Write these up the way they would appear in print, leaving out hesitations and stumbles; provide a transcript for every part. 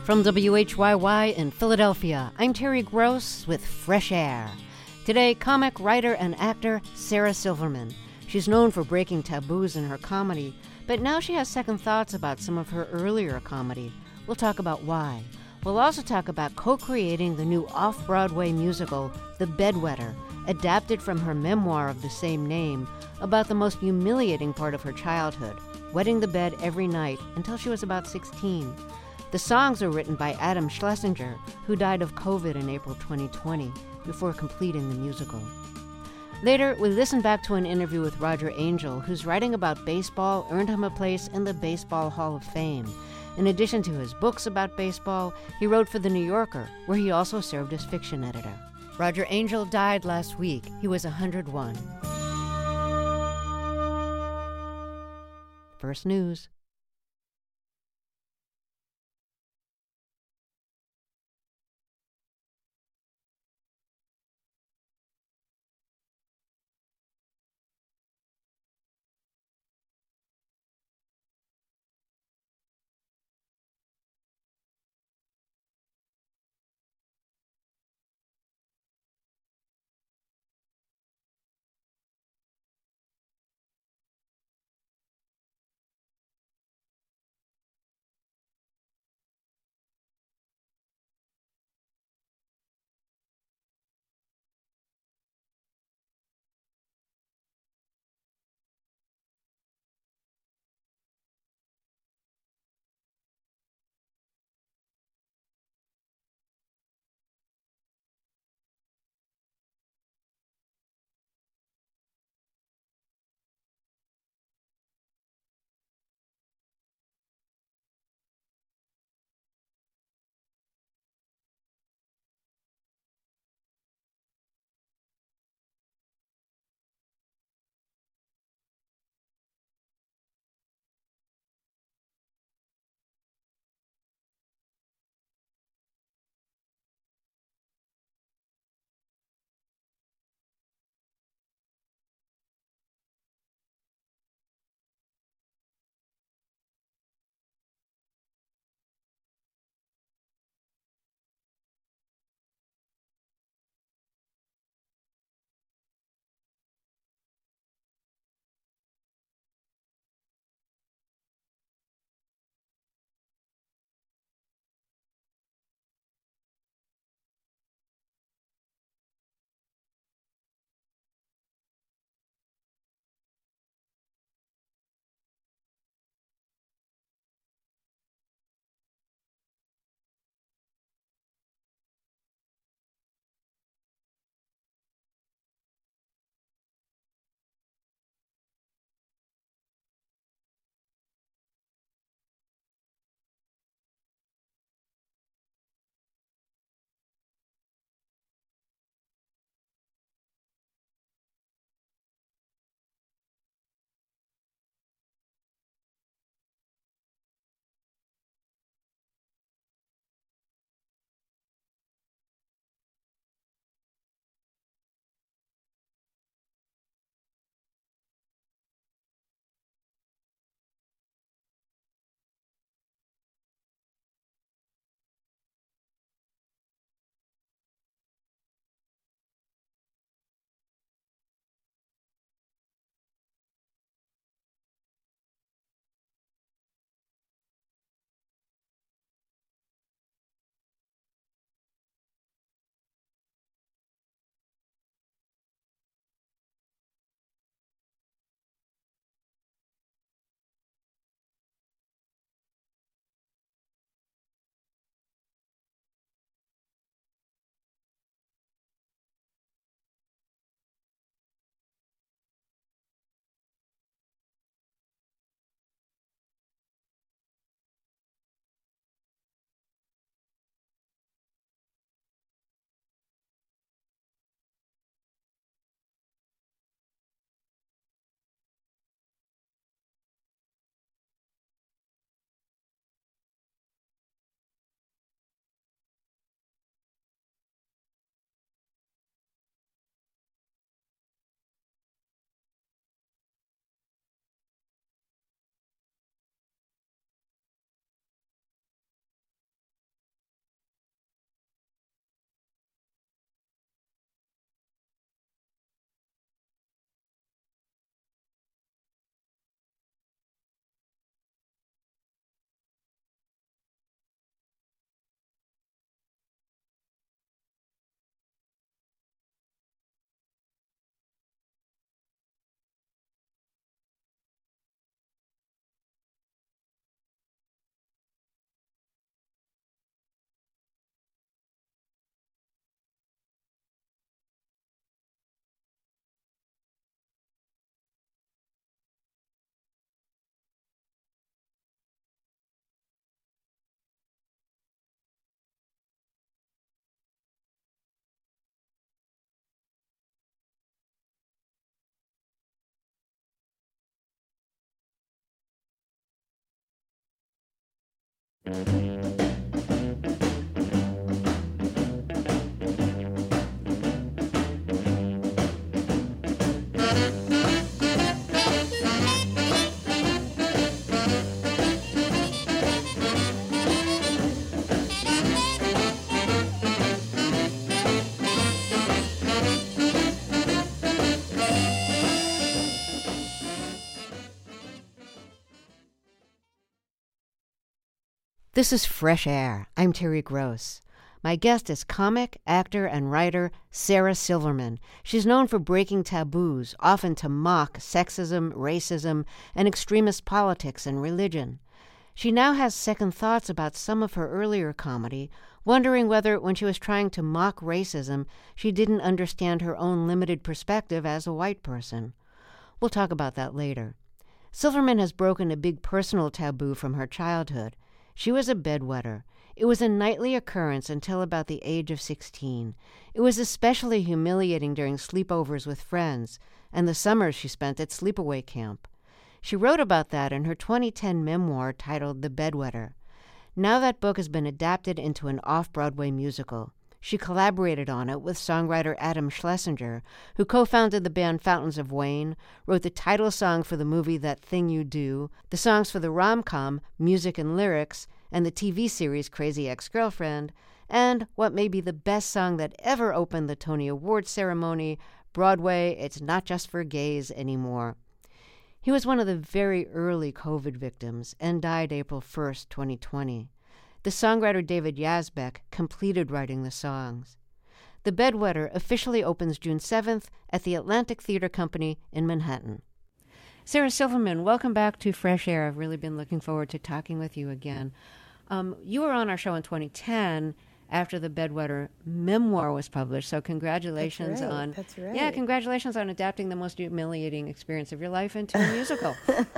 From WHYY in Philadelphia, I'm Terry Gross with Fresh Air. Today, comic, writer, and actor Sarah Silverman. She's known for breaking taboos in her comedy, but now she has second thoughts about some of her earlier comedy. We'll talk about why. We'll also talk about co-creating the new off-Broadway musical, The Bedwetter, adapted from her memoir of the same name, about the most humiliating part of her childhood, wetting the bed every night until she was about 16. The songs are written by Adam Schlesinger, who died of COVID in April 2020, before completing the musical. Later, we listen back to an interview with Roger Angell, whose writing about baseball earned him a place in the Baseball Hall of Fame. In addition to his books about baseball, he wrote for The New Yorker, where he also served as fiction editor. Roger Angell died last week. He was 101. First news. This is Fresh Air. I'm Terry Gross. My guest is comic, actor, and writer Sarah Silverman. She's known for breaking taboos, often to mock sexism, racism, and extremist politics and religion. She now has second thoughts about some of her earlier comedy, wondering whether, when she was trying to mock racism, she didn't understand her own limited perspective as a white person. We'll talk about that later. Silverman has broken a big personal taboo from her childhood. She was a bedwetter. It was a nightly occurrence until about the age of 16. It was especially humiliating during sleepovers with friends and the summers she spent at sleepaway camp. She wrote about that in her 2010 memoir titled The Bedwetter. Now that book has been adapted into an off-Broadway musical. She collaborated on it with songwriter Adam Schlesinger, who co-founded the band Fountains of Wayne, wrote the title song for the movie That Thing You Do, the songs for the rom-com Music and Lyrics, and the TV series Crazy Ex-Girlfriend, and what may be the best song that ever opened the Tony Awards ceremony, Broadway, It's Not Just for Gays Anymore. He was one of the very early COVID victims and died April 1st, 2020. The songwriter David Yazbek completed writing the songs. The Bedwetter officially opens June 7th at the Atlantic Theater Company in Manhattan. Sarah Silverman, welcome back to Fresh Air. I've really been looking forward to talking with you again. You were on our show in 2010 after the Bedwetter memoir was published, so congratulations on... That's right. Yeah, congratulations on adapting the most humiliating experience of your life into a musical.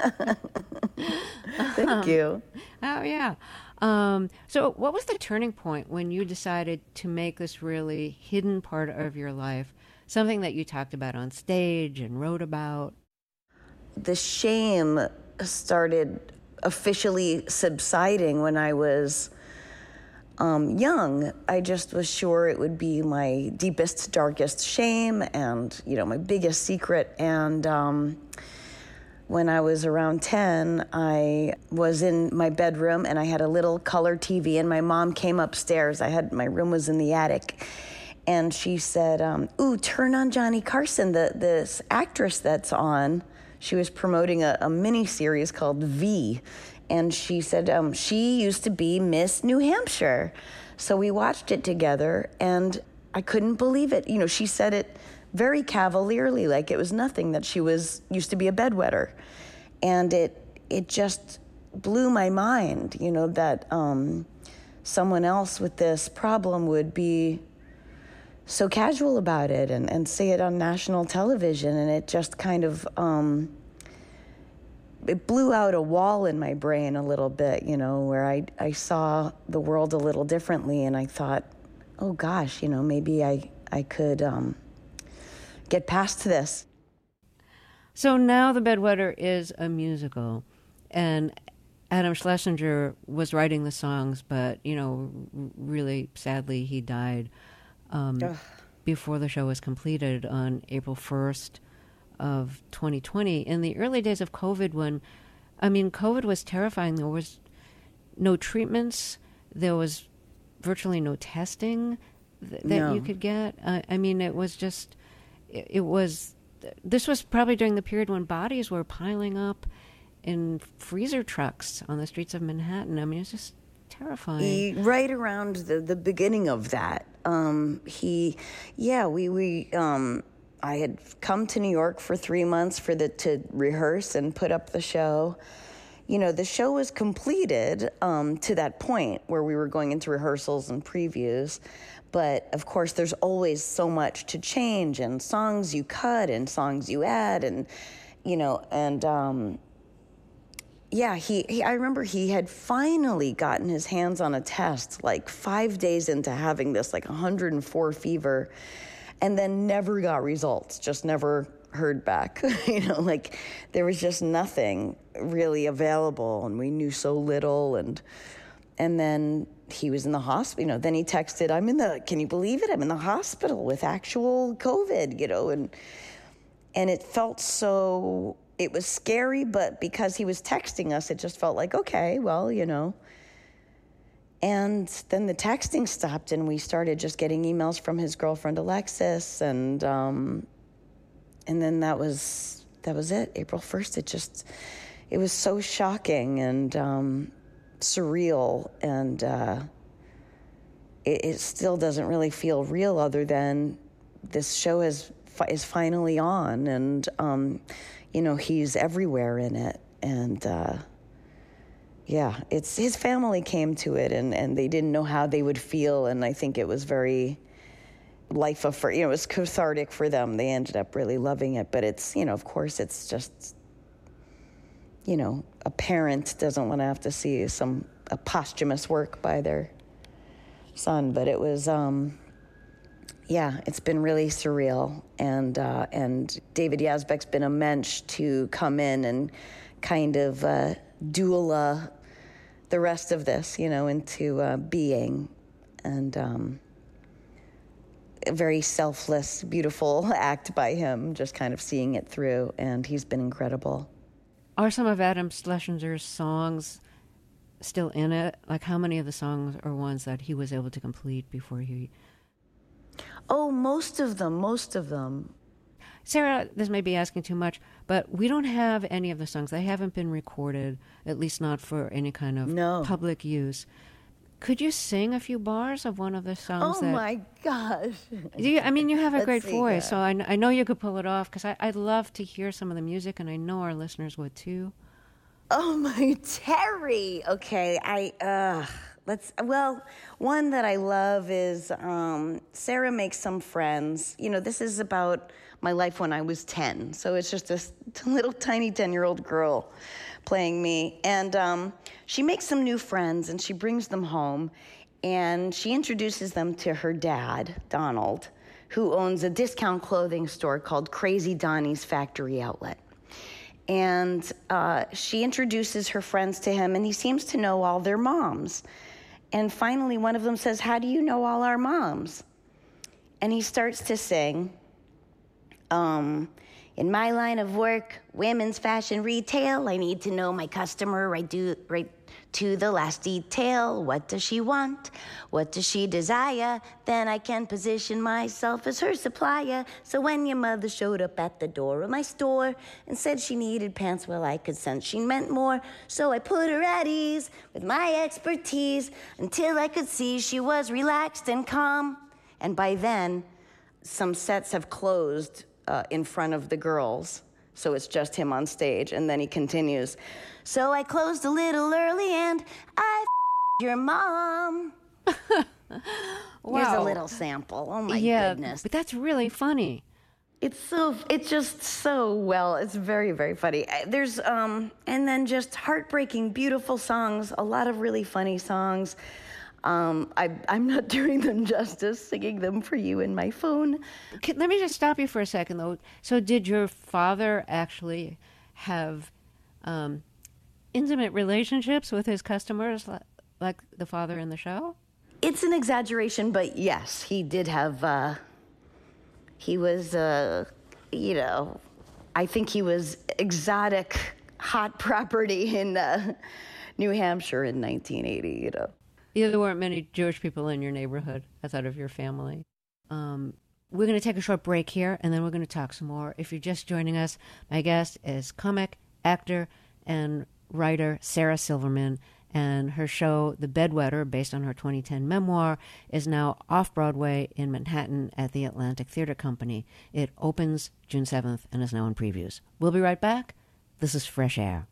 Thank you. Oh, yeah. So what was the turning point when you decided to make this really hidden part of your life something that you talked about on stage and wrote about? The shame started officially subsiding when I was young. I just was sure it would be my deepest, darkest shame and, my biggest secret. And when I was around 10, I was in my bedroom and I had a little color TV, and my mom came upstairs. My room was in the attic. And she said, ooh, turn on Johnny Carson, this actress that's on. She was promoting a mini-series called V. And she said she used to be Miss New Hampshire. So we watched it together, and I couldn't believe it. She said it very cavalierly, like it was nothing, that she used to be a bedwetter. And it just blew my mind, that someone else with this problem would be so casual about it and say it on national television. And it just kind of, it blew out a wall in my brain a little bit, where I saw the world a little differently. And I thought, oh gosh, maybe I could get past this. So now The Bedwetter is a musical, and Adam Schlesinger was writing the songs, but, really sadly he died before the show was completed on April 1st of 2020. In the early days of COVID, COVID was terrifying. There was no treatments. There was virtually no testing that you could get. It was just... This was probably during the period when bodies were piling up in freezer trucks on the streets of Manhattan. It was just terrifying. Right around the beginning of that, I had come to New York for 3 months to rehearse and put up the show. The show was completed to that point where we were going into rehearsals and previews. But, of course, there's always so much to change, and songs you cut and songs you add. And, I remember he had finally gotten his hands on a test, like 5 days into having this, like 104 fever, and then never got results, just never heard back. There was just nothing really available, and we knew so little. And And then he was in the hospital, then he texted, can you believe it? I'm in the hospital with actual COVID, and it felt so, it was scary, but because he was texting us, it just felt like, okay, well, And then the texting stopped, and we started just getting emails from his girlfriend, Alexis, and then that was it. April 1st, it was so shocking and surreal, and it still doesn't really feel real, other than this show is finally on, and he's everywhere in it, and it's his family came to it, and they didn't know how they would feel, and I think it was very it was cathartic for them. They ended up really loving it, but it's of course it's just a parent doesn't want to have to see a posthumous work by their son, but it was it's been really surreal, and David Yazbek's been a mensch to come in and kind of doula the rest of this, into being, and a very selfless, beautiful act by him, just kind of seeing it through, and he's been incredible. Are some of Adam Schlesinger's songs still in it? Like, how many of the songs are ones that he was able to complete before he... Oh, most of them. Sarah, this may be asking too much, but we don't have any of the songs. They haven't been recorded, at least not for any kind of public use. Could you sing a few bars of one of the songs? Oh, my gosh. You have a great voice, so I know you could pull it off, because I'd love to hear some of the music, and I know our listeners would too. Oh, my Terry. Okay, one that I love is Sarah Makes Some Friends. This is about my life when I was 10, so it's just this little tiny 10-year-old girl playing me, and she makes some new friends, and she brings them home, and she introduces them to her dad, Donald, who owns a discount clothing store called Crazy Donnie's Factory Outlet. And she introduces her friends to him, and he seems to know all their moms. And finally, one of them says, "How do you know all our moms?" And he starts to sing, in my line of work, women's fashion retail, I need to know my customer right to the last detail. What does she want? What does she desire? Then I can position myself as her supplier. So when your mother showed up at the door of my store and said she needed pants, well, I could sense she meant more. So I put her at ease with my expertise until I could see she was relaxed and calm. And by then, some sets have closed in front of the girls, so it's just him on stage, and then he continues. So I closed a little early and I your mom. Wow. Here's a little sample. Oh my goodness. But that's really funny. It's just so well. It's very, very funny. There's and then just heartbreaking, beautiful songs. A lot of really funny songs. I'm not doing them justice, singing them for you in my phone. Let me just stop you for a second, though. So did your father actually have intimate relationships with his customers like the father in the show? It's an exaggeration, but yes, he did have, he was, I think he was exotic hot property in New Hampshire in 1980, Yeah, there weren't many Jewish people in your neighborhood outside of your family. We're going to take a short break here, and then we're going to talk some more. If you're just joining us, my guest is comic, actor, and writer Sarah Silverman, and her show, The Bedwetter, based on her 2010 memoir, is now off-Broadway in Manhattan at the Atlantic Theater Company. It opens June 7th and is now in previews. We'll be right back. This is Fresh Air.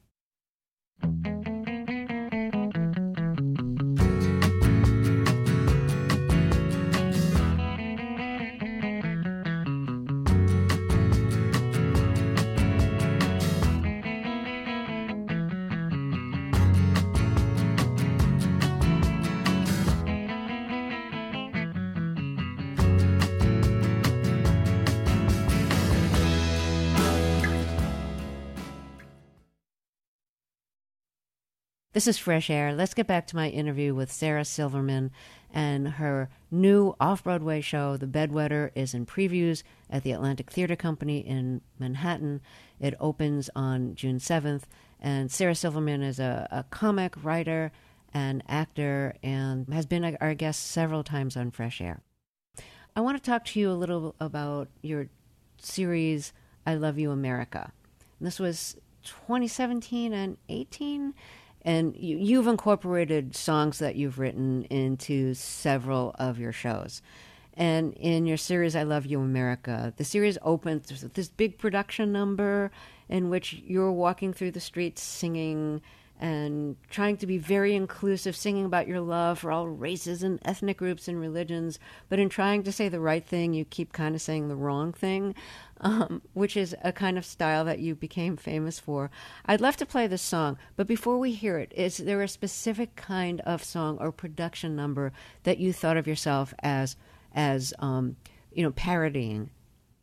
This is Fresh Air. Let's get back to my interview with Sarah Silverman and her new off-Broadway show, The Bedwetter, is in previews at the Atlantic Theater Company in Manhattan. It opens on June 7th, and Sarah Silverman is a comic, writer, and actor, and has been our guest several times on Fresh Air. I want to talk to you a little about your series, I Love You, America. And this was 2017 and 18, and you've incorporated songs that you've written into several of your shows. And in your series, I Love You, America, the series opens with this big production number in which you're walking through the streets singing and trying to be very inclusive, singing about your love for all races and ethnic groups and religions. But in trying to say the right thing, you keep kind of saying the wrong thing, which is a kind of style that you became famous for. I'd love to play this song, but before we hear it, is there a specific kind of song or production number that you thought of yourself as parodying?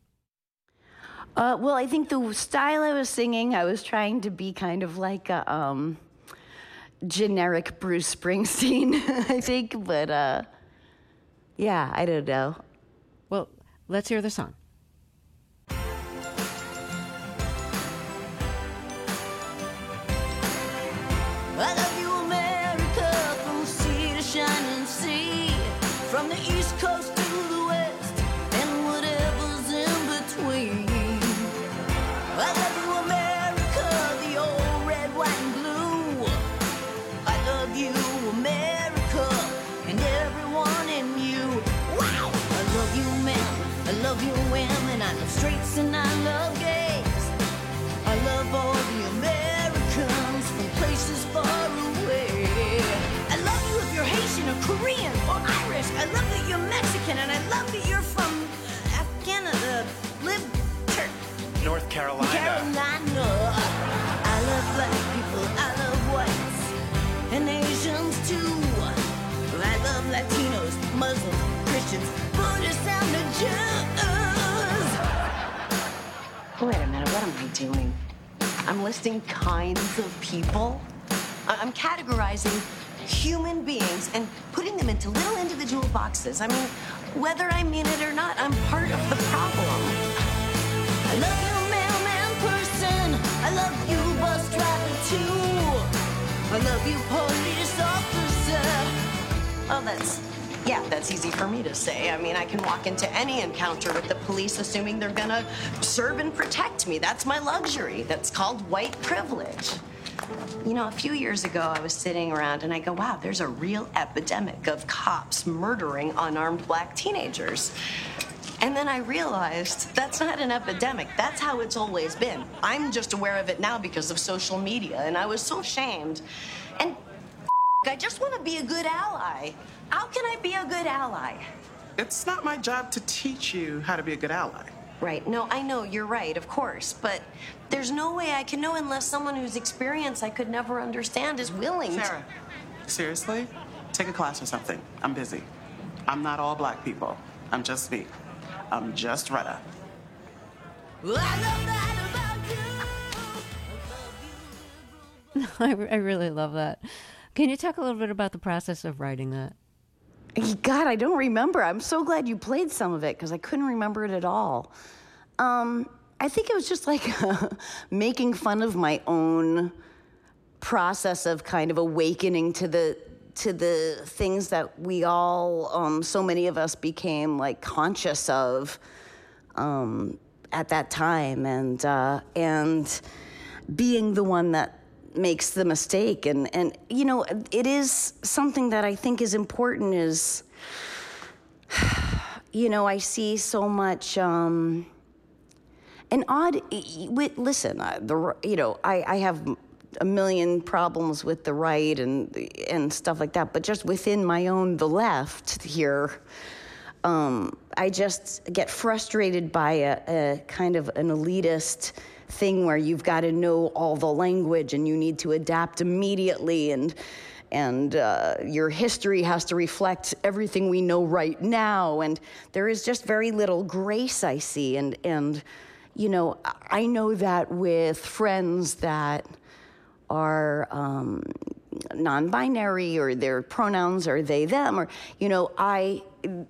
Well, I think the style I was singing, I was trying to be kind of like a generic Bruce Springsteen, I think. But yeah, I don't know. Well, let's hear the song. I love you, America, from sea to shining sea, from the East Coast to the West, and whatever's in between. I love you, America, the old red, white, and blue. I love you, America, and everyone in you. Wow! I love you, men, I love you, women, I love straights and I love gays. I love all the Americans from places far away. I love you if you're Haitian or Korean or Irish. I love that you're Mexican, and I love that you're from North Carolina. I love black people, I love whites, and Asians too. I love Latinos, Muslims, Christians, Buddhists, and the Jews. Wait a minute, what am I doing? I'm listing kinds of people. I'm categorizing human beings and putting them into little individual boxes. I mean, whether I mean it or not, I'm part of the problem. I love you, mailman person. I love you, bus driver too. I love you, police officer. Oh, that's easy for me to say. I mean, I can walk into any encounter with the police assuming they're gonna serve and protect me. That's my luxury. That's called white privilege. You know, a few years ago, I was sitting around and I go, wow, there's a real epidemic of cops murdering unarmed black teenagers. And then I realized that's not an epidemic. That's how it's always been. I'm just aware of it now because of social media, and I was so ashamed. And I just want to be a good ally. How can I be a good ally? It's not my job to teach you how to be a good ally. Right. No, I know, you're right, of course. But there's no way I can know unless someone whose experience I could never understand is willing to... Sarah, seriously? Take a class or something. I'm busy. I'm not all black people. I'm just me. I'm just Retta. I love that about you. I really love that. Can you talk a little bit about the process of writing that? God, I don't remember. I'm so glad you played some of it because I couldn't remember it at all. I think it was just like making fun of my own process of kind of awakening to the things that we all, so many of us became like conscious of at that time, and being the one that makes the mistake. And you know, it is something that I think is important is, you know, I see so much, listen, I have a million problems with the right and stuff like that, but just within the left here, I just get frustrated by a kind of an elitist thing where you've got to know all the language and you need to adapt immediately, and your history has to reflect everything we know right now, and there is just very little grace I see, and you know, I know that with friends that are non-binary, or their pronouns are they, them, or, I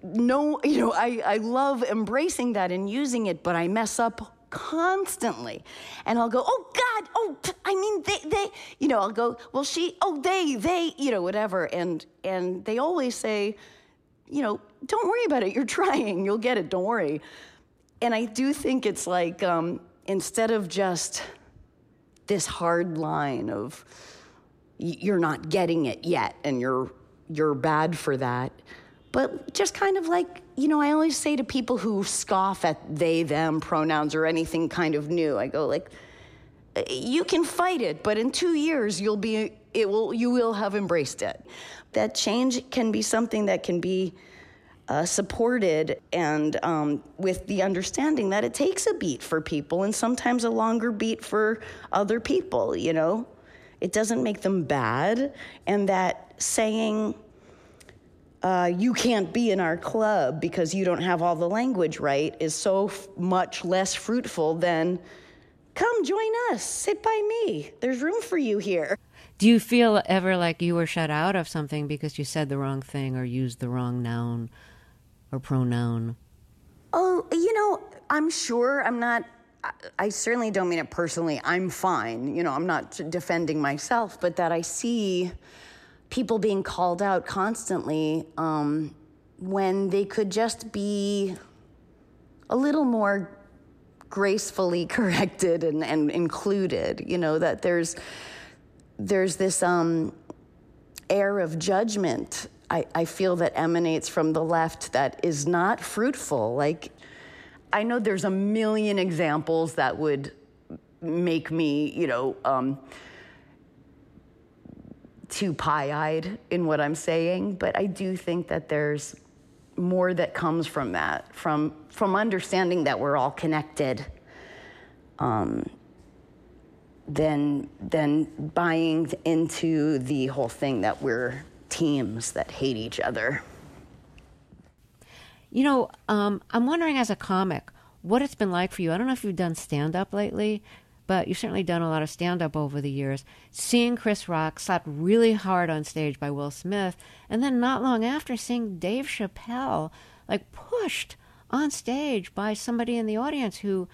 love embracing that and using it, but I mess up constantly. And I'll go, oh God, they, I'll go, well, she, oh, they, whatever. And they always say, don't worry about it. You're trying, you'll get it. Don't worry. And I do think it's like, instead of just this hard line of you're not getting it yet and you're bad for that, but just kind of like, I always say to people who scoff at they, them pronouns or anything kind of new, I go like, you can fight it, but in 2 years you will have embraced it. That change can be something that can be supported, and with the understanding that it takes a beat for people and sometimes a longer beat for other people, It doesn't make them bad, and that saying, you can't be in our club because you don't have all the language right is so much less fruitful than, come join us, sit by me, there's room for you here. Do you feel ever like you were shut out of something because you said the wrong thing or used the wrong noun or pronoun? Oh, I'm sure. I certainly don't mean it personally. I'm fine. I'm not defending myself, but that I see people being called out constantly when they could just be a little more gracefully corrected and included, that there's this air of judgment I feel that emanates from the left that is not fruitful. Like, I know there's a million examples that would make me, too pie-eyed in what I'm saying, but I do think that there's more that comes from that, from understanding that we're all connected, than buying into the whole thing that we're teams that hate each other. I'm wondering, as a comic, what it's been like for you. I don't know if you've done stand-up lately, but you've certainly done a lot of stand-up over the years. Seeing Chris Rock slapped really hard on stage by Will Smith, and then not long after seeing Dave Chappelle pushed on stage by somebody in the audience who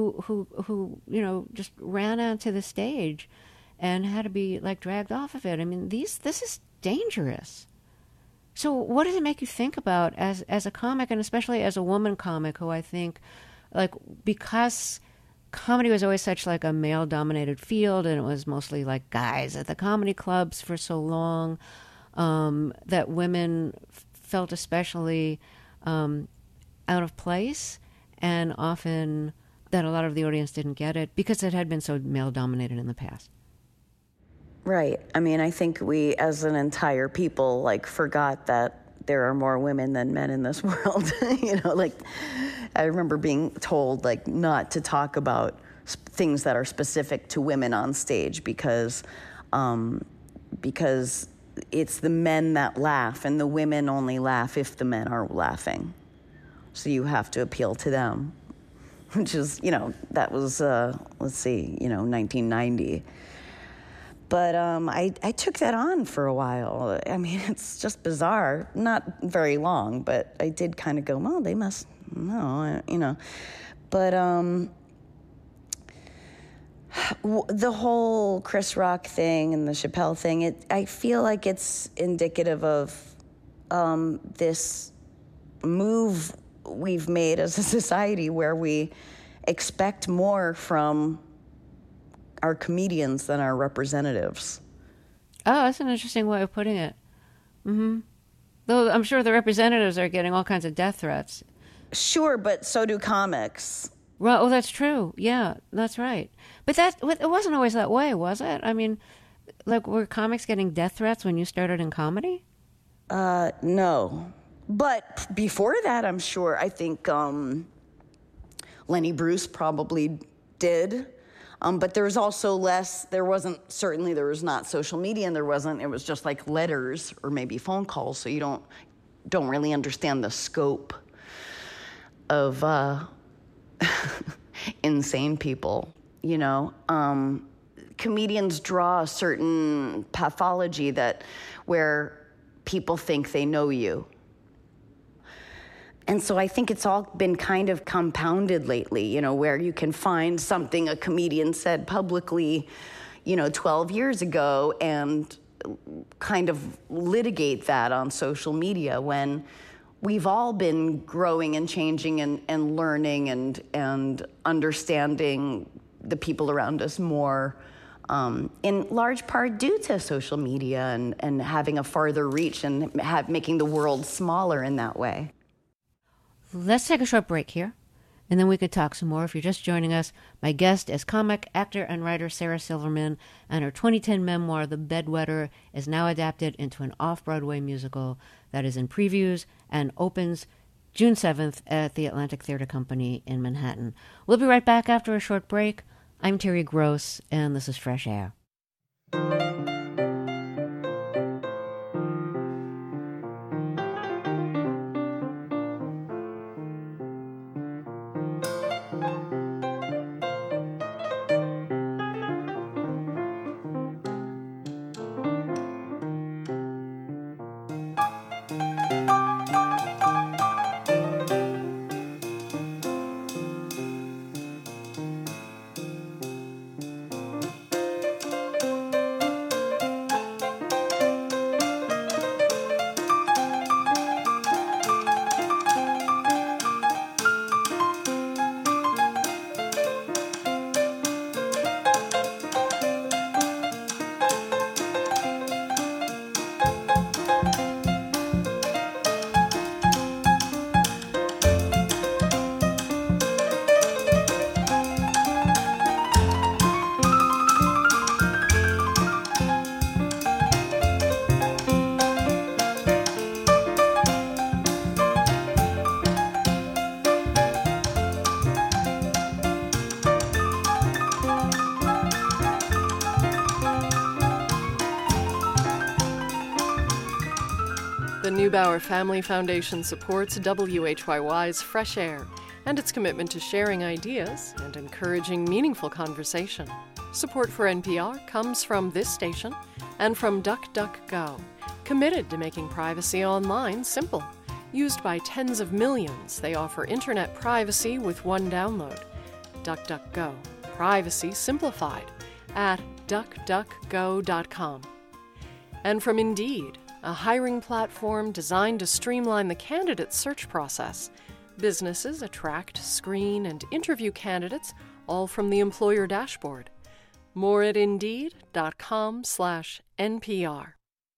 just ran onto the stage and had to be dragged off of it. I mean, this is dangerous. So what does it make you think about as a comic, and especially as a woman comic, who I think, because comedy was always such a male-dominated field, and it was mostly guys at the comedy clubs for so long, that women felt especially out of place, and often that a lot of the audience didn't get it because it had been so male-dominated in the past. Right. I mean, I think we, as an entire people, forgot that there are more women than men in this world. I remember being told, not to talk about things that are specific to women on stage because it's the men that laugh, and the women only laugh if the men are laughing. So you have to appeal to them, which is, that was, 1990. But I took that on for a while. I mean, it's just bizarre. Not very long, but I did kind of go, well, they must know, But the whole Chris Rock thing and the Chappelle thing, I feel like it's indicative of this move we've made as a society where we expect more from our comedians than our representatives. Oh, that's an interesting way of putting it. Mm-hmm. Though I'm sure the representatives are getting all kinds of death threats. Sure, but so do comics. Well, that's true. Yeah, that's right. But it wasn't always that way, was it? I mean, were comics getting death threats when you started in comedy? No. But before that, I'm sure, I think Lenny Bruce probably did. But there was also less, there was not social media, and it was just letters or maybe phone calls, so you don't really understand the scope of insane people, comedians draw a certain pathology where people think they know you. And so I think it's all been kind of compounded lately, where you can find something a comedian said publicly, 12 years ago and kind of litigate that on social media when we've all been growing and changing and learning and understanding the people around us more, in large part due to social media and having a farther reach and making the world smaller in that way. Let's take a short break here, and then we could talk some more. If you're just joining us, my guest is comic, actor, and writer Sarah Silverman, and her 2010 memoir, The Bedwetter, is now adapted into an off-Broadway musical that is in previews and opens June 7th at the Atlantic Theater Company in Manhattan. We'll be right back after a short break. I'm Terry Gross, and this is Fresh Air. The Neubauer Family Foundation supports WHYY's Fresh Air and its commitment to sharing ideas and encouraging meaningful conversation. Support for NPR comes from this station and from DuckDuckGo, committed to making privacy online simple. Used by tens of millions, they offer internet privacy with one download. DuckDuckGo, privacy simplified at duckduckgo.com. And from Indeed, a hiring platform designed to streamline the candidate search process. Businesses attract, screen, and interview candidates, all from the employer dashboard. More at Indeed.com/NPR.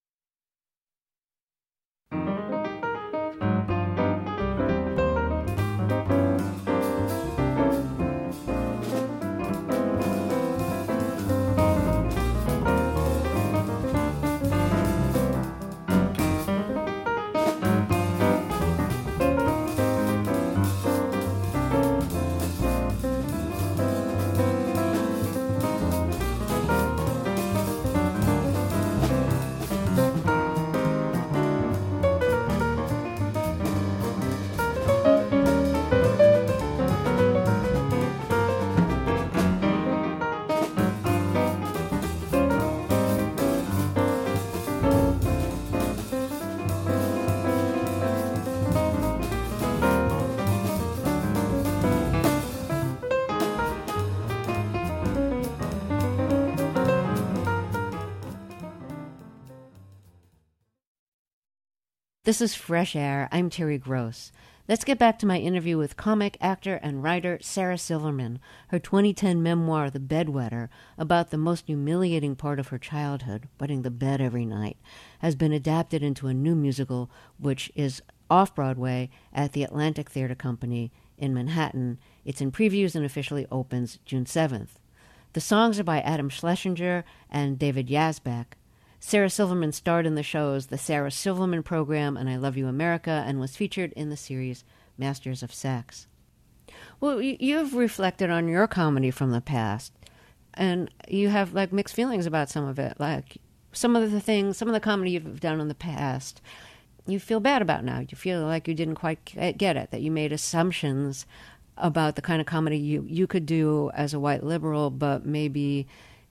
This is Fresh Air. I'm Terry Gross. Let's get back to my interview with comic, actor, and writer Sarah Silverman. Her 2010 memoir, The Bedwetter, about the most humiliating part of her childhood, wetting the bed every night, has been adapted into a new musical, which is off-Broadway at the Atlantic Theater Company in Manhattan. It's in previews and officially opens June 7th. The songs are by Adam Schlesinger and David Yazbek. Sarah Silverman starred in the shows The Sarah Silverman Program and I Love You America, and was featured in the series Masters of Sex. Well, you've reflected on your comedy from the past, and you have mixed feelings about some of it. Some of the comedy you've done in the past, you feel bad about now. You feel like you didn't quite get it, that you made assumptions about the kind of comedy you could do as a white liberal, but maybe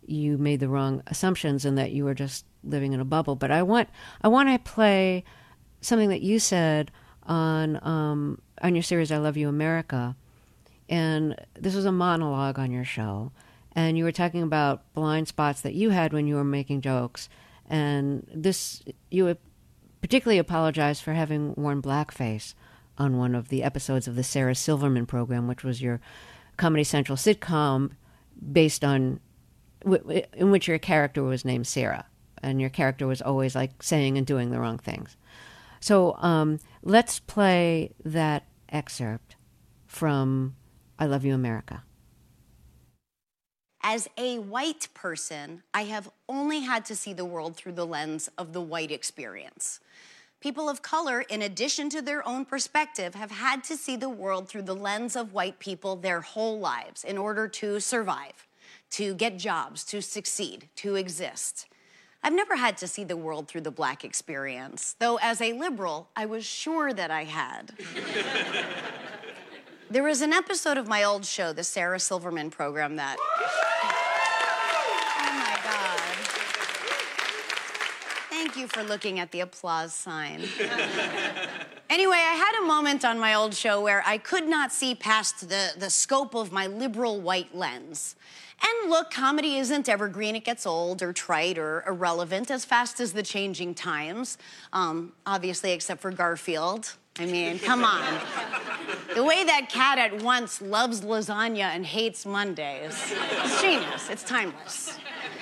you made the wrong assumptions and that you were just living in a bubble. But I want to play something that you said on your series I Love You, America. And this was a monologue on your show. And you were talking about blind spots that you had when you were making jokes. And you particularly apologized for having worn blackface on one of the episodes of the Sarah Silverman program, which was your Comedy Central sitcom based on, in which your character was named Sarah. And your character was always like saying and doing the wrong things. So let's play that excerpt from I Love You, America. As a white person, I have only had to see the world through the lens of the white experience. People of color, in addition to their own perspective, have had to see the world through the lens of white people their whole lives in order to survive, to get jobs, to succeed, to exist. I've never had to see the world through the black experience, though as a liberal, I was sure that I had. There was an episode of my old show, the Sarah Silverman program, that... Oh my God. Thank you for looking at the applause sign. Anyway, I had a moment on my old show where I could not see past the scope of my liberal white lens. And look, comedy isn't evergreen. It gets old or trite or irrelevant as fast as the changing times. Obviously, except for Garfield. I mean, come on. The way that cat at once loves lasagna and hates Mondays. It's genius. It's timeless.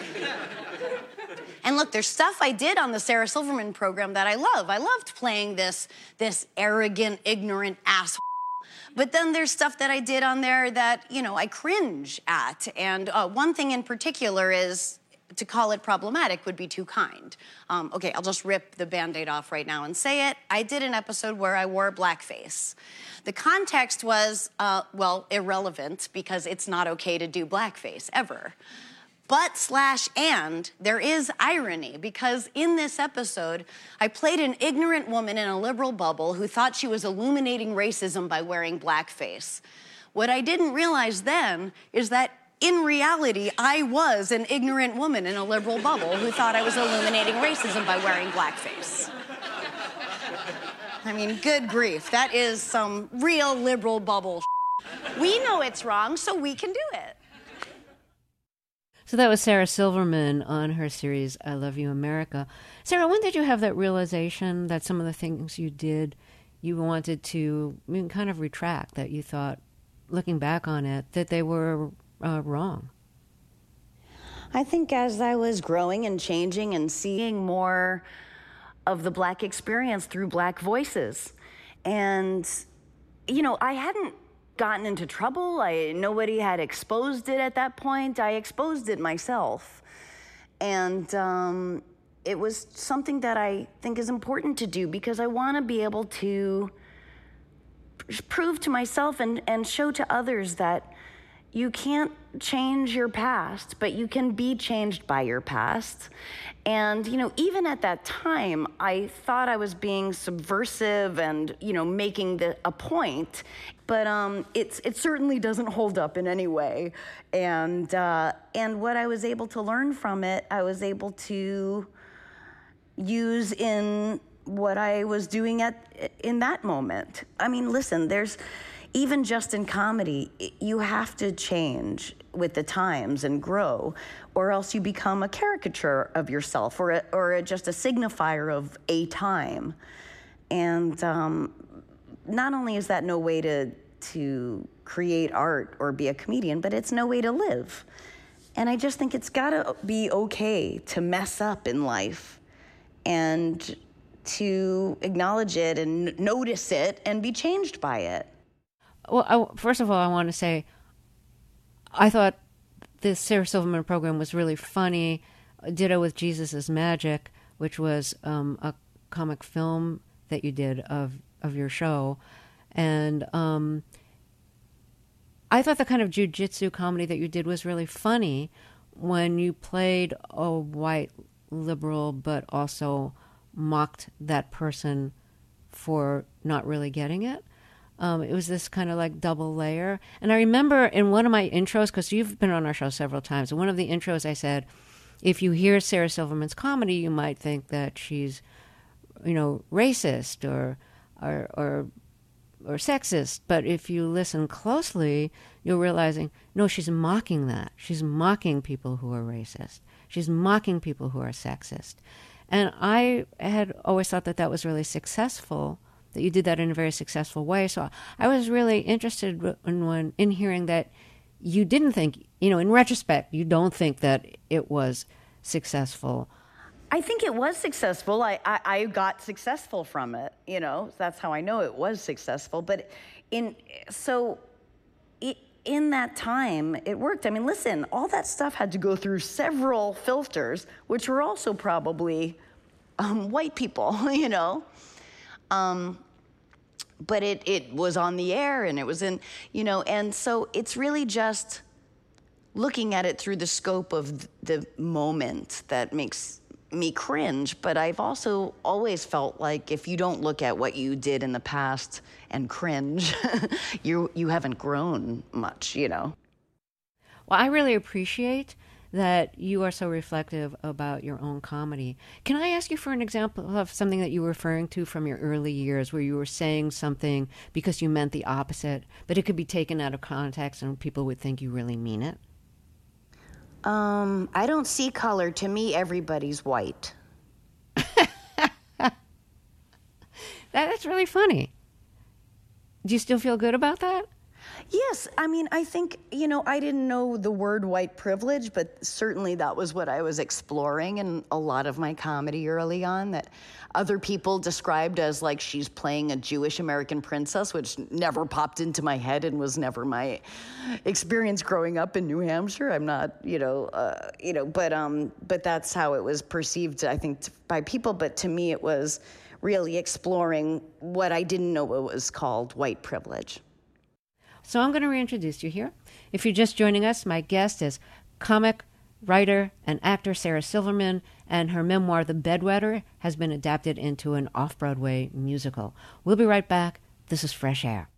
And look, there's stuff I did on the Sarah Silverman program that I love. I loved playing this arrogant, ignorant asshole. But then there's stuff that I did on there that, I cringe at. And one thing in particular is, to call it problematic would be too kind. Okay, I'll just rip the Band-Aid off right now and say it. I did an episode where I wore blackface. The context was, irrelevant because it's not okay to do blackface, ever. But/and, there is irony, because in this episode, I played an ignorant woman in a liberal bubble who thought she was illuminating racism by wearing blackface. What I didn't realize then is that in reality, I was an ignorant woman in a liberal bubble who thought I was illuminating racism by wearing blackface. I mean, good grief, that is some real liberal bubble. We know it's wrong, so we can do it. So that was Sarah Silverman on her series, I Love You, America. Sarah, when did you have that realization that some of the things you did, you wanted to kind of retract, that you thought, looking back on it, that they were wrong? I think as I was growing and changing and seeing more of the black experience through black voices. And, I hadn't gotten into trouble. Nobody had exposed it at that point. I exposed it myself. And it was something that I think is important to do because I want to be able to prove to myself and show to others that you can't change your past, but you can be changed by your past. And, even at that time, I thought I was being subversive and, making a point. But it certainly doesn't hold up in any way. And what I was able to learn from it, I was able to use in what I was doing in that moment. I mean, listen, even just in comedy, you have to change with the times and grow, or else you become a caricature of yourself or just a signifier of a time. And not only is that no way to create art or be a comedian, but it's no way to live. And I just think it's gotta be okay to mess up in life and to acknowledge it and notice it and be changed by it. Well, first of all, I want to say, I thought this Sarah Silverman program was really funny. Ditto with Jesus is Magic, which was a comic film that you did of your show. And I thought the kind of jujitsu comedy that you did was really funny when you played a white liberal but also mocked that person for not really getting it. It was this kind of like double layer. And I remember in one of my intros, because you've been on our show several times, in one of the intros I said, if you hear Sarah Silverman's comedy, you might think that she's, racist or sexist. But if you listen closely, you're realizing, no, she's mocking that. She's mocking people who are racist. She's mocking people who are sexist. And I had always thought that that was really successful, that you did that in a very successful way. So I was really interested in hearing that you didn't think, in retrospect, you don't think that it was successful. I think it was successful. I got successful from it, That's how I know it was successful. But in that time, it worked. I mean, listen, all that stuff had to go through several filters, which were also probably white people, But it was on the air, and it was in, and so it's really just looking at it through the scope of the moment that makes me cringe. But I've also always felt like if you don't look at what you did in the past and cringe, you haven't grown much, Well, I really appreciate that you are so reflective about your own comedy. Can I ask you for an example of something that you were referring to from your early years where you were saying something because you meant the opposite, but it could be taken out of context and people would think you really mean it? I don't see color. To me, everybody's white. That's really funny. Do you still feel good about that? Yes. I mean, I think, I didn't know the word white privilege, but certainly that was what I was exploring in a lot of my comedy early on, that other people described as like she's playing a Jewish American princess, which never popped into my head and was never my experience growing up in New Hampshire. I'm not, but that's how it was perceived, I think, by people. But to me, it was really exploring what I didn't know it was called white privilege. So I'm going to reintroduce you here. If you're just joining us, my guest is comic, writer, and actor Sarah Silverman, and her memoir, The Bedwetter, has been adapted into an off-Broadway musical. We'll be right back. This is Fresh Air.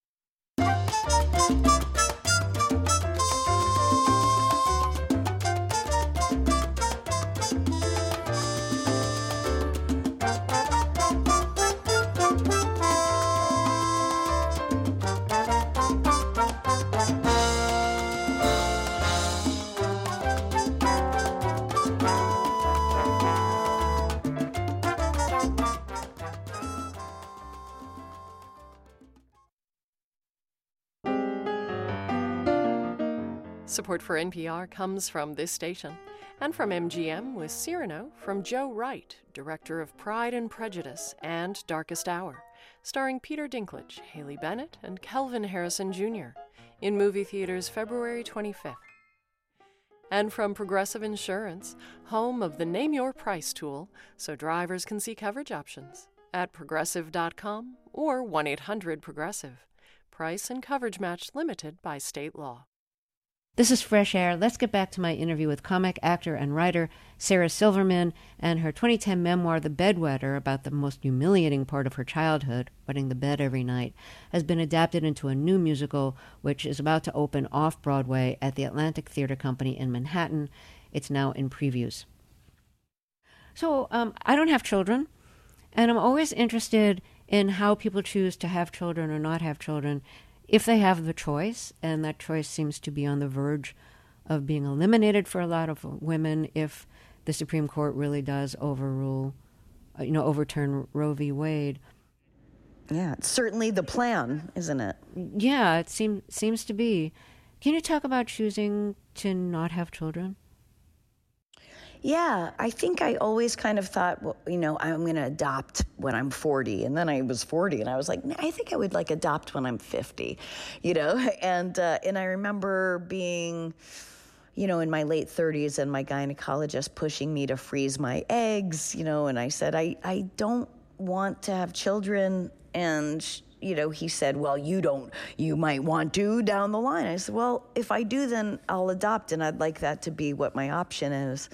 Support for NPR comes from this station and from MGM with Cyrano from Joe Wright, director of Pride and Prejudice and Darkest Hour, starring Peter Dinklage, Haley Bennett, and Kelvin Harrison Jr. in movie theaters February 25th. And from Progressive Insurance, home of the Name Your Price tool, so drivers can see coverage options at Progressive.com or 1-800-PROGRESSIVE. Price and coverage match limited by state law. This is Fresh Air. Let's get back to my interview with comic, actor, and writer Sarah Silverman and her 2010 memoir, The Bedwetter, about the most humiliating part of her childhood, wetting the bed every night, has been adapted into a new musical, which is about to open off-Broadway at the Atlantic Theater Company in Manhattan. It's now in previews. So I don't have children, and I'm always interested in how people choose to have children or not have children, if they have the choice, and that choice seems to be on the verge of being eliminated for a lot of women if the Supreme Court really does overturn Roe v. Wade. Yeah, it's certainly the plan, isn't it? Yeah, it seems to be. Can you talk about choosing to not have children? Yeah, I think I always kind of thought, well, I'm going to adopt when I'm 40. And then I was 40 and I was like, I think I would adopt when I'm 50, And I remember being, in my late 30s and my gynecologist pushing me to freeze my eggs, and I said, I don't want to have children. And, he said, well, you might want to down the line. I said, well, if I do, then I'll adopt. And I'd like that to be what my option is.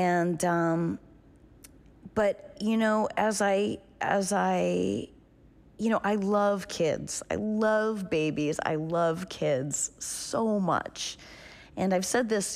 And, but, as I I love kids. I love babies. I love kids so much. And I've said this,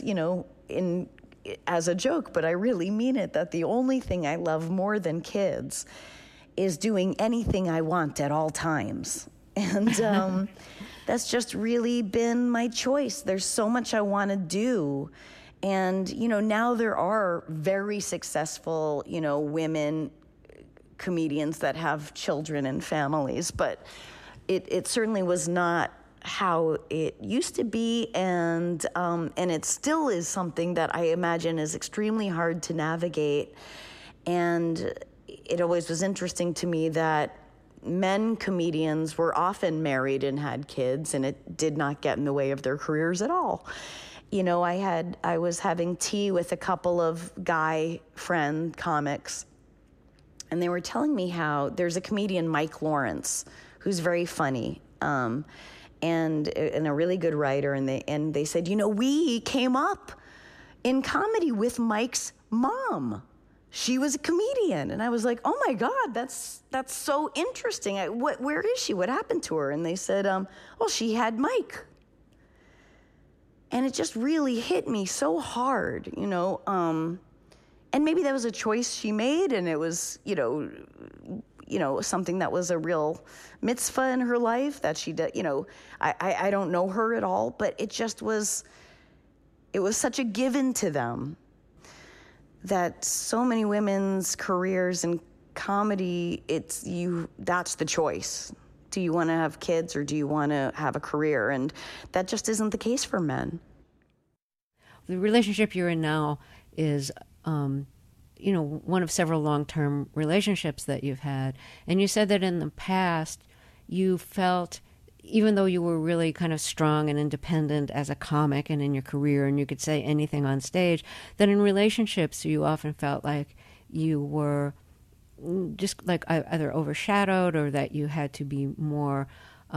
as a joke, but I really mean it, that the only thing I love more than kids is doing anything I want at all times. And that's just really been my choice. There's so much I want to do. And, now there are very successful, women comedians that have children and families, but it certainly was not how it used to be, and it still is something that I imagine is extremely hard to navigate. And it always was interesting to me that men comedians were often married and had kids, and it did not get in the way of their careers at all. I was having tea with a couple of guy friend comics, and they were telling me how there's a comedian, Mike Lawrence, who's very funny, and a really good writer. And they said, we came up in comedy with Mike's mom. She was a comedian. And I was like, oh my God, that's so interesting. Where is she? What happened to her? And they said, she had Mike. And it just really hit me so hard, and maybe that was a choice she made, and it was, something that was a real mitzvah in her life that she did. I don't know her at all, but it was such a given to them that so many women's careers in comedy, that's the choice. Do you want to have kids or do you want to have a career? And that just isn't the case for men. The relationship you're in now is one of several long-term relationships that you've had. And you said that in the past, you felt, even though you were really kind of strong and independent as a comic and in your career, and you could say anything on stage, that in relationships, you often felt like you were just like either overshadowed, or that you had to be more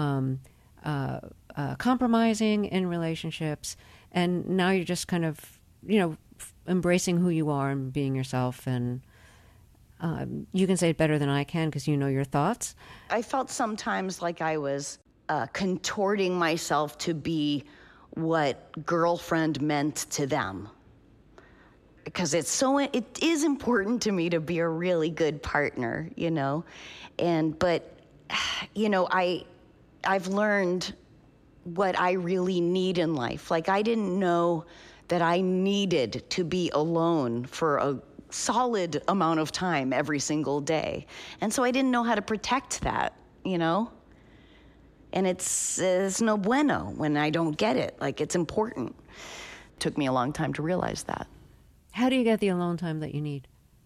compromising in relationships. And now you're just kind of, embracing who you are and being yourself. And you can say it better than I can because you know your thoughts. I felt sometimes like I was contorting myself to be what girlfriend meant to them. Because it is important to me to be a really good partner, but I've learned what I really need in life. Like, I didn't know that I needed to be alone for a solid amount of time every single day. And so I didn't know how to protect that, And it's no bueno when I don't get it. Like, it's important. It took me a long time to realize that. How do you get the alone time that you need?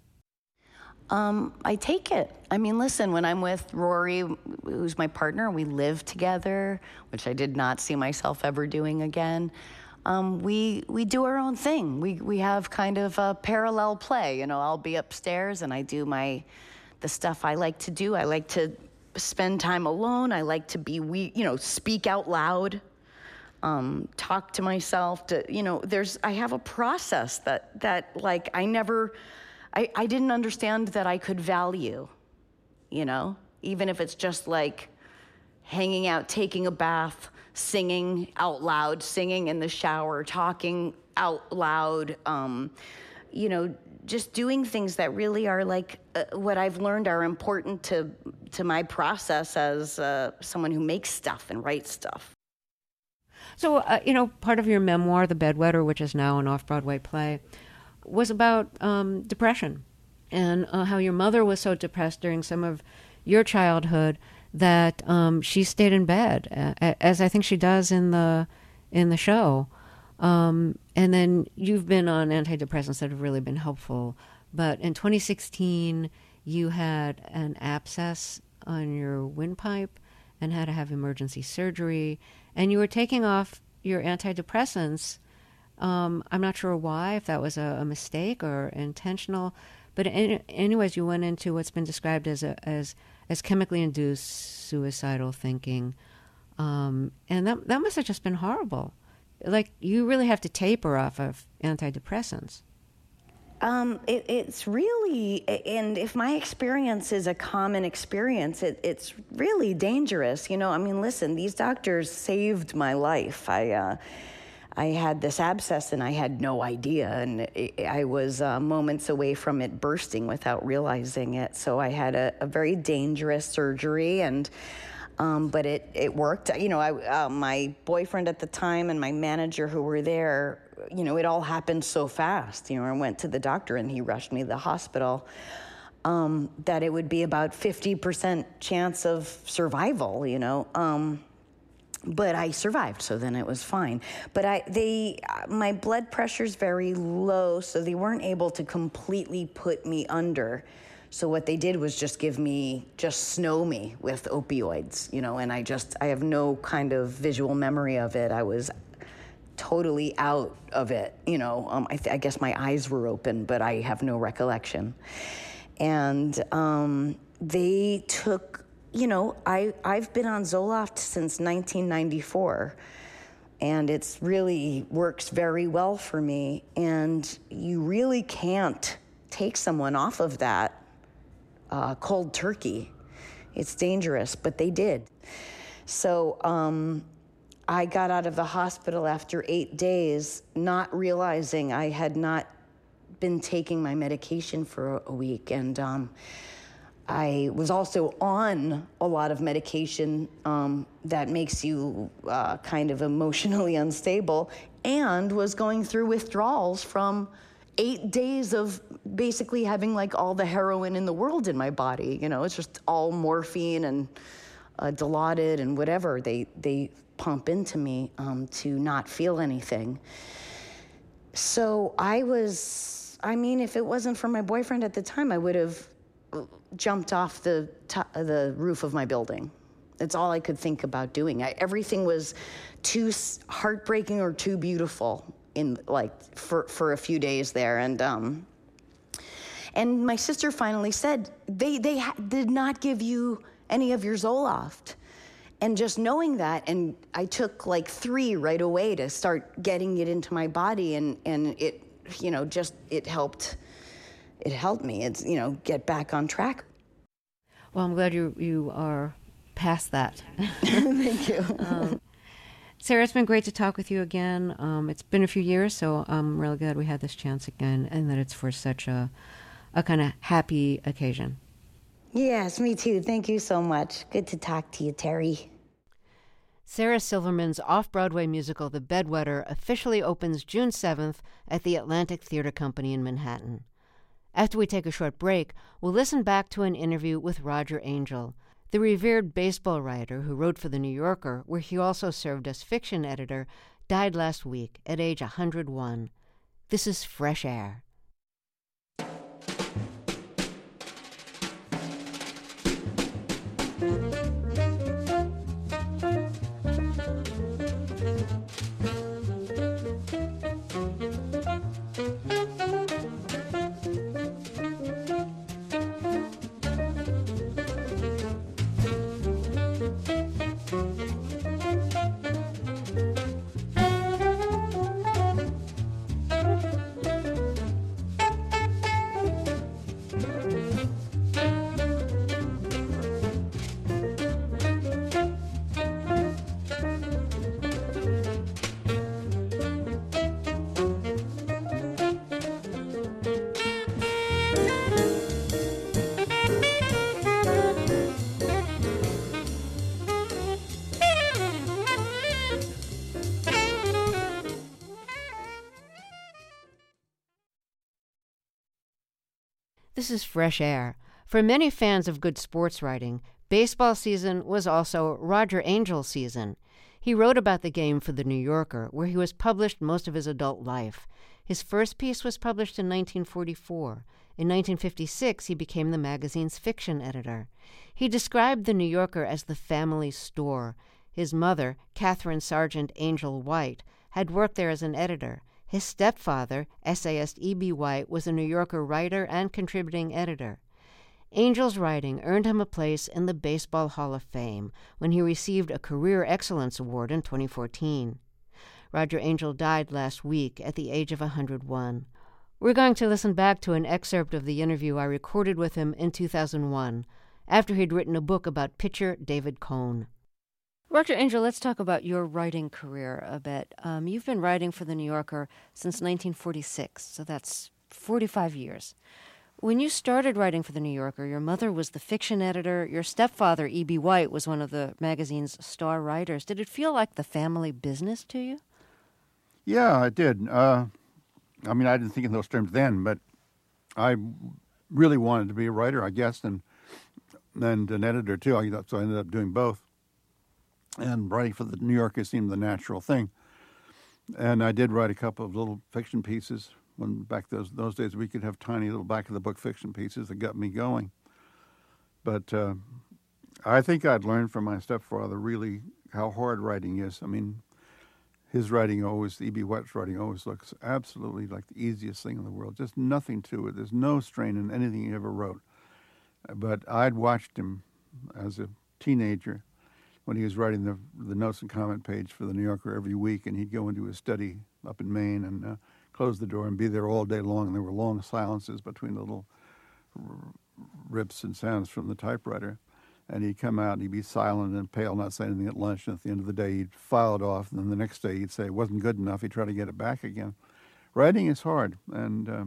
I take it. I mean, listen, when I'm with Rory, who's my partner, we live together, which I did not see myself ever doing again. We do our own thing. We have kind of a parallel play. I'll be upstairs and I do the stuff I like to do. I like to spend time alone. I like to speak out loud. Talk to myself, I have a process that like I didn't understand that I could value, even if it's just like hanging out, taking a bath, singing out loud, singing in the shower, talking out loud, just doing things that really are like what I've learned are important to my process as someone who makes stuff and writes stuff. So, part of your memoir, The Bedwetter, which is now an off-Broadway play, was about depression and how your mother was so depressed during some of your childhood that she stayed in bed, as I think she does in the show. And then you've been on antidepressants that have really been helpful. But in 2016, you had an abscess on your windpipe and had to have emergency surgery. And you were taking off your antidepressants. I'm not sure why, if that was a mistake or intentional. But anyways, you went into what's been described as chemically induced suicidal thinking. And that must have just been horrible. Like, you really have to taper off of antidepressants. It's really, and if my experience is a common experience, it's really dangerous. I mean, listen, these doctors saved my life. I had this abscess and I had no idea, and I was moments away from it bursting without realizing it. So I had a very dangerous surgery, and but it worked. My boyfriend at the time and my manager who were there, it all happened so fast. I went to the doctor and he rushed me to the hospital. That it would be about 50% chance of survival. But I survived, so then it was fine. But my blood pressure's very low, so they weren't able to completely put me under. So what they did was just snow me with opioids, and I have no kind of visual memory of it. I was totally out of it, I guess my eyes were open, but I have no recollection. And they took, I've been on Zoloft since 1994, and it's really works very well for me. And you really can't take someone off of that cold turkey. It's dangerous, but they did. So I got out of the hospital after 8 days, not realizing I had not been taking my medication for a week. And I was also on a lot of medication that makes you kind of emotionally unstable, and was going through withdrawals from 8 days of basically having like all the heroin in the world in my body. It's just all morphine and Dilaudid and whatever they pump into me to not feel anything. So if it wasn't for my boyfriend at the time, I would have jumped off the roof of my building. That's all I could think about doing. Everything was too heartbreaking or too beautiful for a few days there. And my sister finally said, they did not give you any of your Zoloft. And just knowing that, and I took like 3 right away to start getting it into my body, and it, it helped me, get back on track. Well, I'm glad you are past that. Thank you. Sarah, it's been great to talk with you again. It's been a few years, so I'm really glad we had this chance again, and that it's for such a kind of happy occasion. Yes, me too. Thank you so much. Good to talk to you, Terry. Sarah Silverman's off-Broadway musical The Bedwetter officially opens June 7th at the Atlantic Theater Company in Manhattan. After we take a short break, we'll listen back to an interview with Roger Angell, the revered baseball writer who wrote for The New Yorker, where he also served as fiction editor, died last week at age 101. This is Fresh Air. This is Fresh Air. For many fans of good sports writing, baseball season was also Roger Angell's season. He wrote about the game for The New Yorker, where he was published most of his adult life. His first piece was published in 1944. In 1956, he became the magazine's fiction editor. He described The New Yorker as the family store. His mother, Catherine Sargent Angell White, had worked there as an editor. His stepfather, essayist E.B. White, was a New Yorker writer and contributing editor. Angell's writing earned him a place in the Baseball Hall of Fame when he received a Career Excellence Award in 2014. Roger Angell died last week at the age of 101. We're going to listen back to an excerpt of the interview I recorded with him in 2001, after he'd written a book about pitcher David Cone. Roger Angell, let's talk about your writing career a bit. You've been writing for The New Yorker since 1946, so that's 45 years. When you started writing for The New Yorker, your mother was the fiction editor. Your stepfather, E.B. White, was one of the magazine's star writers. Did it feel like the family business to you? Yeah, it did. I didn't think in those terms then, but I really wanted to be a writer, I guess, and an editor, too. So I ended up doing both. And writing for The New Yorker seemed the natural thing. And I did write a couple of little fiction pieces. When back those days, we could have tiny little back-of-the-book fiction pieces that got me going. But I think I'd learned from my stepfather really how hard writing is. I mean, his writing always, E.B. White's writing always looks absolutely like the easiest thing in the world. Just nothing to it. There's no strain in anything he ever wrote. But I'd watched him as a teenager when he was writing the notes and comment page for The New Yorker every week, and he'd go into his study up in Maine and close the door and be there all day long. And there were long silences between the little rips and sounds from the typewriter. And he'd come out and he'd be silent and pale, not say anything at lunch. And at the end of the day, he'd file it off. And then the next day, he'd say it wasn't good enough. He'd try to get it back again. Writing is hard. And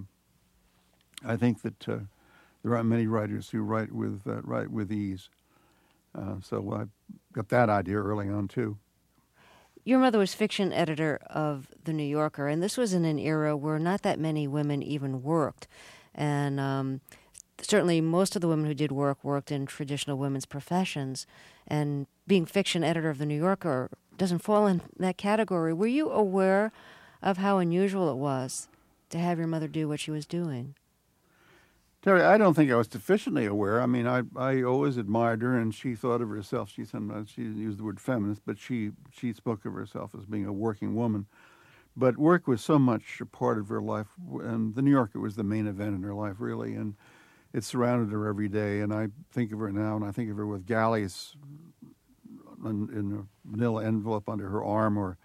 I think that there aren't many writers who write with ease. So I got that idea early on, too. Your mother was fiction editor of The New Yorker, and this was in an era where not that many women even worked. And certainly most of the women who did worked in traditional women's professions. And being fiction editor of The New Yorker doesn't fall in that category. Were you aware of how unusual it was to have your mother do what she was doing? Terry, I don't think I was sufficiently aware. I mean, I always admired her, and she thought of herself. She used the word feminist, but she spoke of herself as being a working woman. But work was so much a part of her life, and The New Yorker was the main event in her life, really, and it surrounded her every day. And I think of her now, and I think of her with galleys in a manila envelope under her arm, or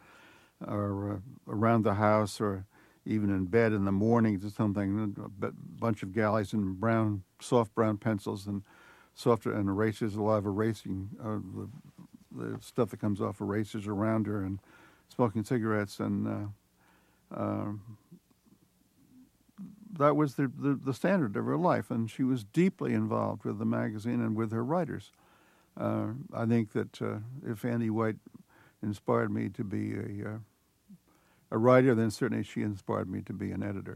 around the house, or even in bed in the mornings or something, a bunch of galleys and soft brown pencils and erasers, a lot of erasing, the stuff that comes off erasers around her, and smoking cigarettes, and that was the standard of her life, and she was deeply involved with the magazine and with her writers. I think that if Andy White inspired me to be a writer, then certainly she inspired me to be an editor.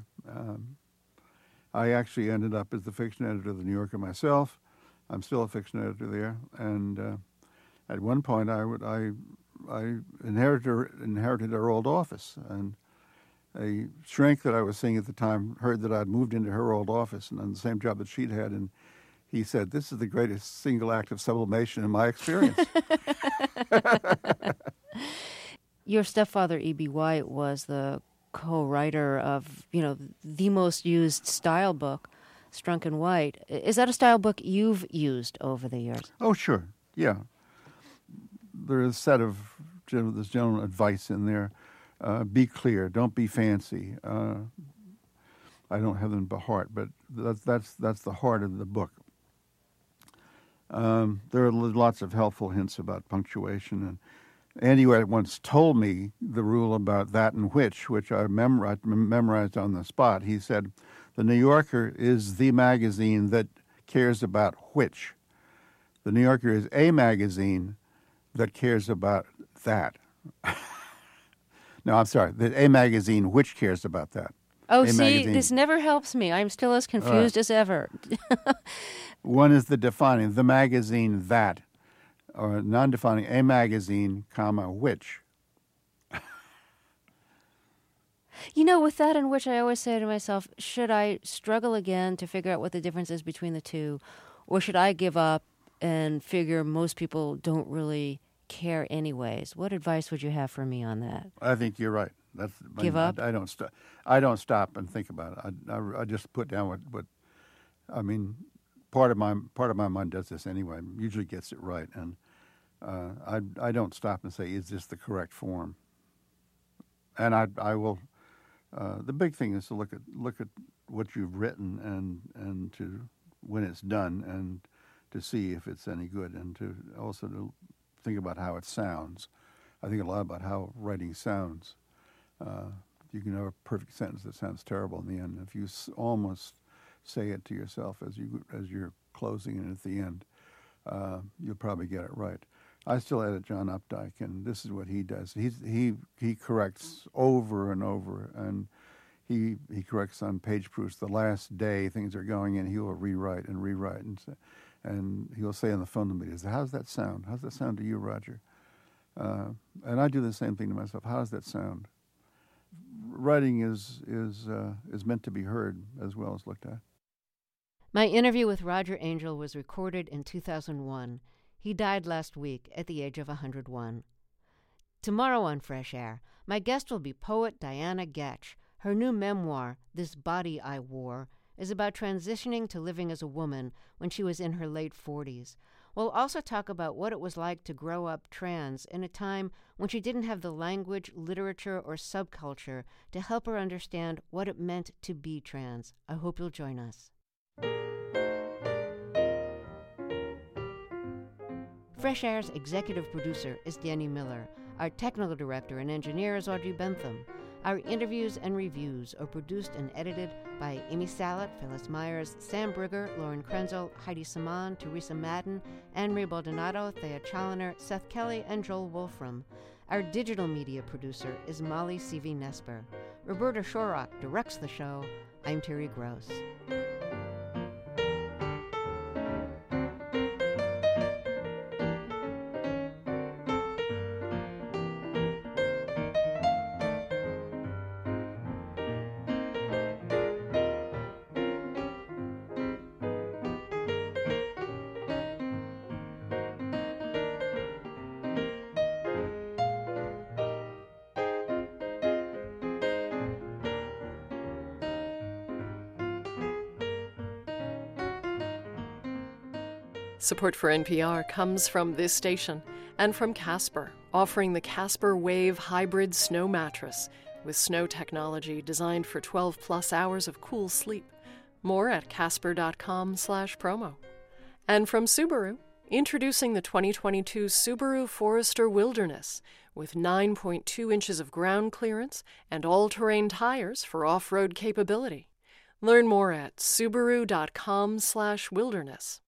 I actually ended up as the fiction editor of The New Yorker myself. I'm still a fiction editor there, and at one point I inherited her old office, and a shrink that I was seeing at the time heard that I'd moved into her old office and on the same job that she'd had, and he said, "This is the greatest single act of sublimation in my experience." Your stepfather, E.B. White, was the co-writer of, the most used style book, Strunk and White. Is that a style book you've used over the years? Oh, sure. Yeah. There's a set of this general advice in there. Be clear. Don't be fancy. I don't have them by heart, but that's the heart of the book. There are lots of helpful hints about punctuation, and Andy White once told me the rule about that and which I memorized on the spot. He said, "The New Yorker is the magazine that cares about which. The New Yorker is a magazine that cares about that." No, I'm sorry, a magazine which cares about that. Oh, see, this never helps me. I'm still as confused as ever. One is the defining, the magazine that, or non-defining, a magazine, comma, which. With that and which, I always say to myself, should I struggle again to figure out what the difference is between the two, or should I give up and figure most people don't really care anyways? What advice would you have for me on that? I think you're right. Give up? I don't stop and think about it. I just put down what I mean. Part of my mind does this anyway. Usually gets it right, and I don't stop and say, is this the correct form? And I will The big thing is to look at what you've written and to when it's done and to see if it's any good, and to also to think about how it sounds. I think a lot about how writing sounds. You can have a perfect sentence that sounds terrible in the end. If you almost say it to yourself as you're closing it at the end, you'll probably get it right. I still edit John Updike, and this is what he does. He corrects over and over, and he corrects on page proofs. The last day things are going in, he will rewrite, and he'll say on the phone to me, "How's that sound? How's that sound to you, Roger?" And I do the same thing to myself. How does that sound? Writing is meant to be heard as well as looked at. My interview with Roger Angell was recorded in 2001. He died last week at the age of 101. Tomorrow on Fresh Air, my guest will be poet Diana Getch. Her new memoir, This Body I Wore, is about transitioning to living as a woman when she was in her late 40s. We'll also talk about what it was like to grow up trans in a time when she didn't have the language, literature, or subculture to help her understand what it meant to be trans. I hope you'll join us. Fresh Air's executive producer is Danny Miller. Our technical director and engineer is Audrey Bentham. Our interviews and reviews are produced and edited by Amy Salet, Phyllis Myers, Sam Brigger, Lauren Krenzel, Heidi Saman, Teresa Madden, Anne-Marie Baldonado, Thea Challoner, Seth Kelly, and Joel Wolfram. Our digital media producer is Molly C.V. Nesper. Roberta Shorrock directs the show. I'm Terry Gross. Support for NPR comes from this station and from Casper, offering the Casper Wave Hybrid Snow Mattress with snow technology designed for 12-plus hours of cool sleep. More at casper.com/promo. And from Subaru, introducing the 2022 Subaru Forester Wilderness with 9.2 inches of ground clearance and all-terrain tires for off-road capability. Learn more at subaru.com/wilderness.